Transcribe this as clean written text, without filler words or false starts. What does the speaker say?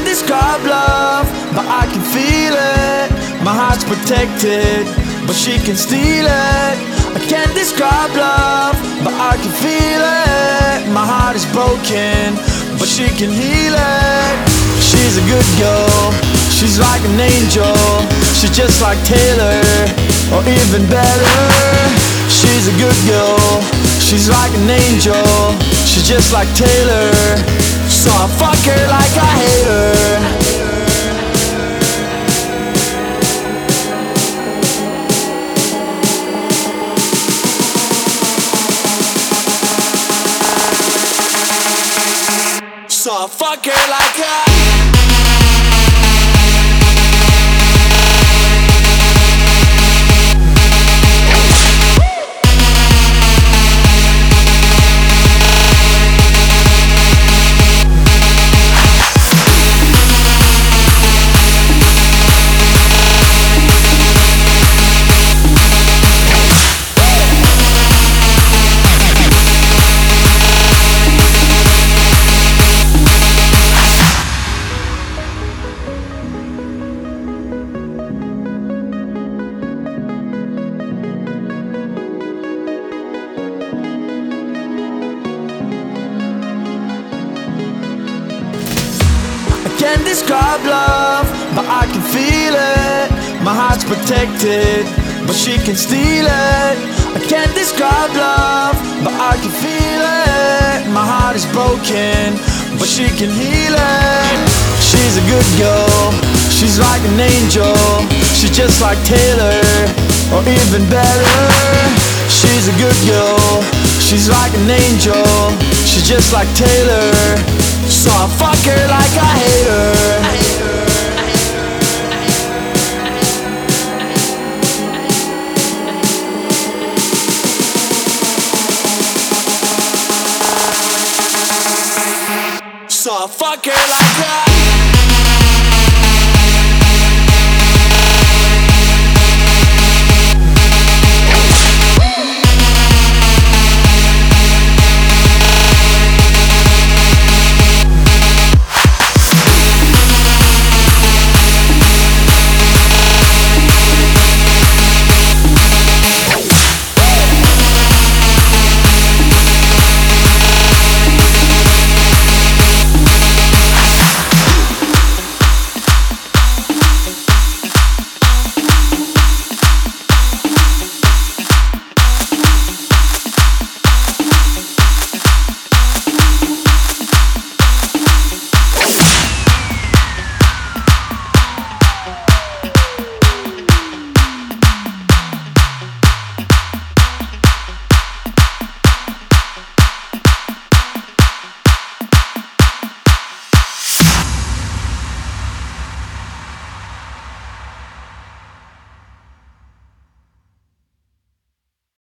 can't describe love, but I can feel it. My heart's protected, but she can steal it. I can't describe love, but I can feel it. My heart is broken, but she can heal it. She's a good girl, she's like an angel. She's just like Taylor, or even better. She's a good girl, she's like an angel. She's just like Taylor, so I fuck her like I hate her. So I fuck her like can't describe love, but I can feel it. My heart's protected, but she can steal it. I can't describe love, but I can feel it. My heart is broken, but she can heal it. She's a good girl, she's like an angel. She's just like Taylor, or even better. She's a good girl, she's like an angel. She's just like Taylor, so I fuck her like I hate her. So I fuck her like I